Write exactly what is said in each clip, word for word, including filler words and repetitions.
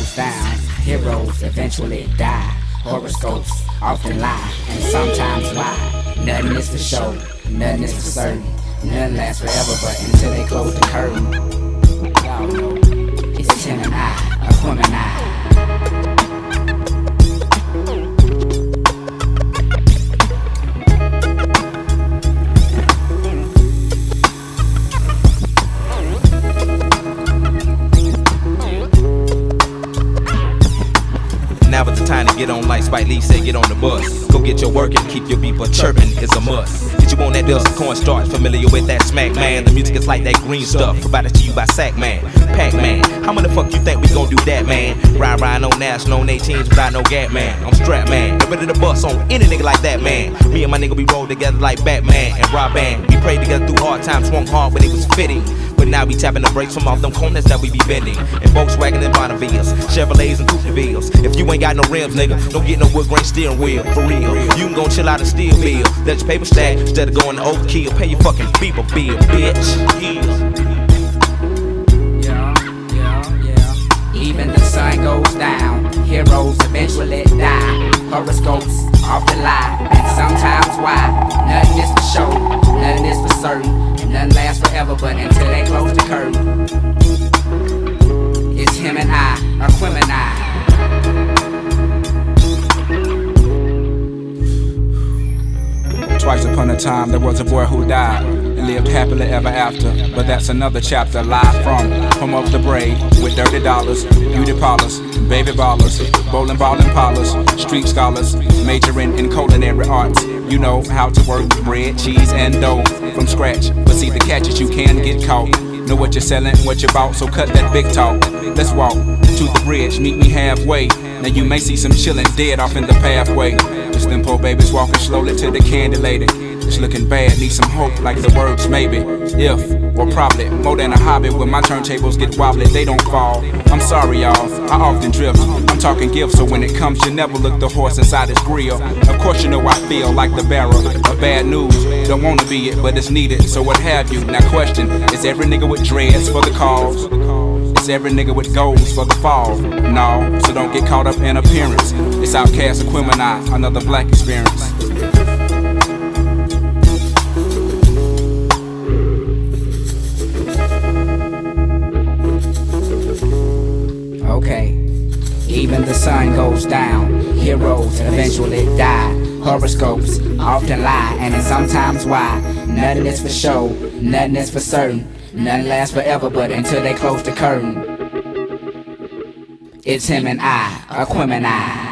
goes down, heroes eventually die. Horoscopes often lie, and sometimes why. Nothing is for show, nothing is for certain. None lasts forever, but until they close the curtain. Y'all know, it's him and I, a woman I. Now is the time to get on like Spike Lee said, get on the bus. Go get your work and keep your beeper chirping is a must. Get you on that dust, cornstarch, familiar with that smack, man. The music is like that green stuff, provided to you by Sack Man, Pac Man. How many fuck you think we gon' do that, man? Ride, ride, no national, on eighteens without no gap, man. I'm strapped, man. Get ready to bust on any nigga like that, man. Me and my nigga, we roll together like Batman and Rob Band. We prayed together through hard times, swung hard when it was fitting. But now we tapping the brakes from off them corners that we be bending. And Volkswagen and Bonnevilles, Chevrolets and Coupe-de-Villes. If you ain't got no rims, nigga, don't get no wood grain steering wheel, for real. You can go chill out and steal bill. Let your paper stack instead of going to overkill. Pay your fucking beeper bill, bitch. Yeah, yeah, yeah. Even the sun goes down, heroes eventually die. Horoscopes often lie, and sometimes why. Nothing is for show, nothing is for certain. Nothing lasts forever, but until they close the curtain. It's him and I, a Quimini. Twice upon a time there was a boy who died and lived happily ever after. But that's another chapter. Live from home of the brave with dirty dollars, beauty parlors, baby ballers, bowling ball and parlors, street scholars, majoring in culinary arts. You know how to work bread, cheese, and dough from scratch. But see, the catch is you can get caught. Know what you're selling, what you bought, so cut that big talk. Let's walk to the bridge, meet me halfway. Now you may see some chillin' dead off in the pathway. It's them poor babies walking slowly to the candy lady. It's looking bad, need some hope like the words maybe. If, or probably, more than a hobby. When my turntables get wobbly, they don't fall. I'm sorry y'all, I often drift. I'm talking gifts, so when it comes you never look the horse inside his grill. Of course you know I feel like the bearer of bad news. Don't wanna be it, but it's needed, so what have you. Now question, is every nigga with dreads for the cause? Is every nigga with goals for the fall? No, so don't get caught up in appearance. It's Outkast and Quimini, another black experience. Okay, even the sun goes down, heroes eventually die. Horoscopes often lie, and it's sometimes why. Nothing is for show, nothing is for certain. Nothing lasts forever, but until they close the curtain. It's him and I, a Quimini.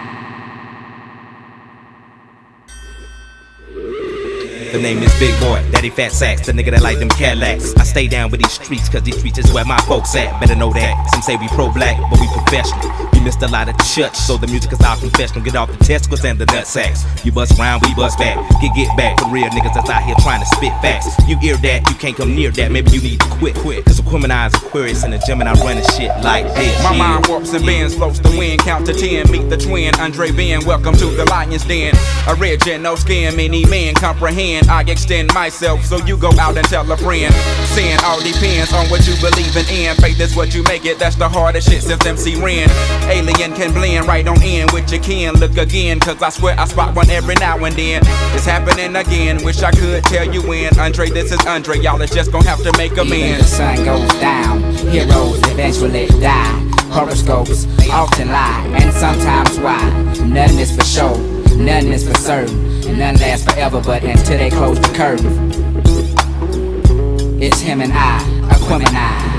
The name is Big Boy, Daddy Fat Sacks, the nigga that like them Cadillacs. I stay down with these streets, cause these streets is where my folks at. Better know that. Some say we pro-black, but we professional. We missed a lot of church, so the music is our confessional. Get off the testicles and the nut sacks. You bust round, we bust back. Get get back for real niggas that's out here trying to spit facts. You hear that, you can't come near that. Maybe you need to quit, quit. Cause Quimini is Aquarius in the gym and I run shit like this. My mind warps and bends, floats the wind, count to ten. Meet the twin, Andre Ben. Welcome to the Lion's Den. Original skin, many men comprehend. I extend myself, so you go out and tell a friend. Sin all depends on what you believe in. Faith is what you make it, that's the hardest shit since M C Ren. Alien can blend right on in with your kin. Look again, cause I swear I spot one every now and then. It's happening again, wish I could tell you when. Andre, this is Andre, y'all is just gonna have to make amends. Even the sun goes down, heroes eventually die. Horoscopes often lie, and sometimes why. Nothing is for show, nothing is for certain. None lasts forever, but until they close the curtain. It's him and I, a Quimini.